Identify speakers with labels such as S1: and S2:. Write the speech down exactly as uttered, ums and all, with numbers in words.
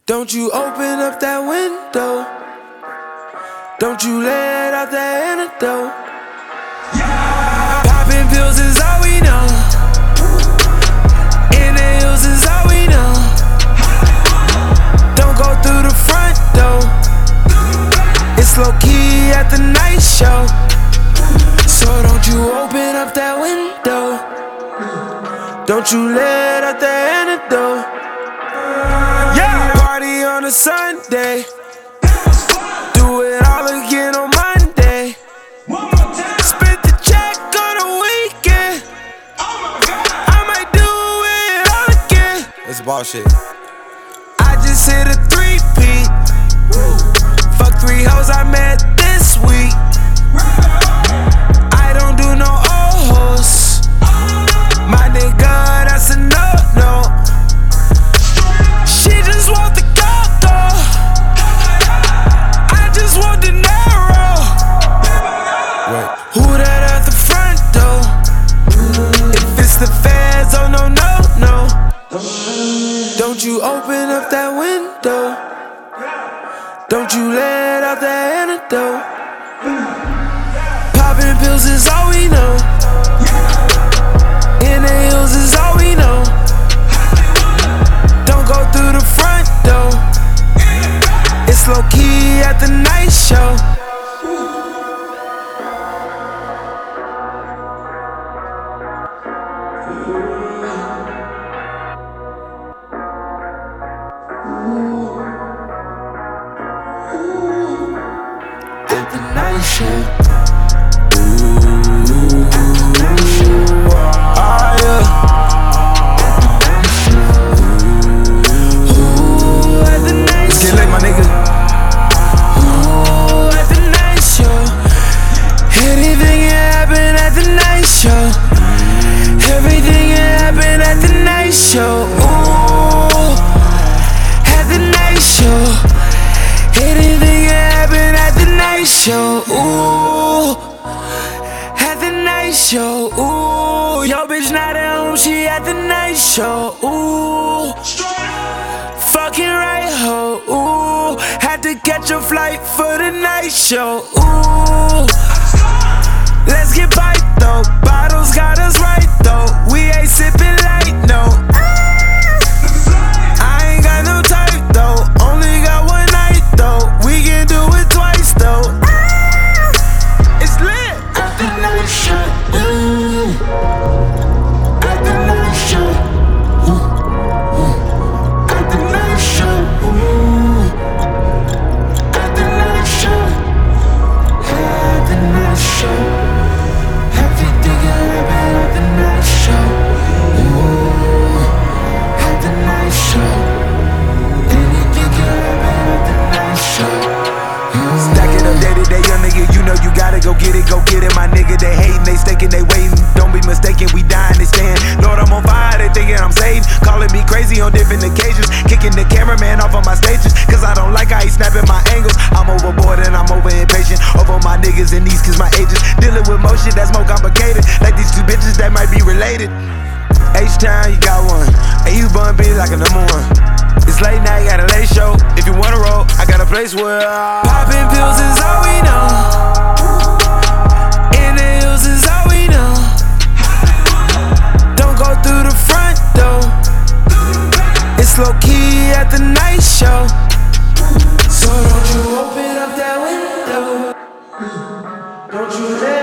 S1: Don't you open up that window. Don't you let out that antidote. Yeah. Popping pills is all we know. Inhales is all we know. Don't go through the front door. It's low key at the night show. So don't you open up that window. Don't you let out the antidote. Yeah. Party on a Sunday. Do it all again on Monday. Split the check on a weekend. I might do it all again.
S2: It's bullshit.
S1: I just hit a three-peat. Fuck three hoes I met this week. I don't do no old hoes. My nigga, that's a no-no. She just want the go-go. I just want the narrow.
S2: Wait.
S1: Who that at the front door? If it's the feds, oh no, no, no. Don't you open up that window. Don't you let out the antidote. Popping pills is all we know. Inhales is all we know. Don't go through the front door. It's low key at the night show. At the night show. Everything can happen at the night show. Ooh, at the night show. Anything can happen at the night show. Ooh, at the night show. Ooh, yo bitch not at home, she at the night show. Ooh, fucking right ho. Ooh, had to catch a flight for the night show. Ooh, let's get piped though. Bottles got us right though. We ain't sipping light, no. I ain't got no type though. Only got one night though. We can do it twice though. It's lit. At the night show. Ooh. At the night show. Ooh. Ooh. At the night show. Ooh. At the night show. At the night show.
S3: Go get it, go get it, my nigga. They hatin', they staking, they waiting. Don't be mistaken, we dying, they stand. Lord, I'm on fire, they thinking I'm saved. Calling me crazy on different occasions. Kicking the cameraman off of my stages, cause I don't like how he snapping my angles. I'm overboard and I'm over impatient. Over my niggas and these cause my ages. Dealing with more shit that's more complicated. Like these two bitches that might be related. H-Town, you got one. And you bun be like a number one. It's late night, got a late show. If you wanna roll, I got a place where I...
S1: Popping pills is all we know. Inhales is all we know. Don't go through the front door. It's low key at the night show. So don't you open up that window. Don't you let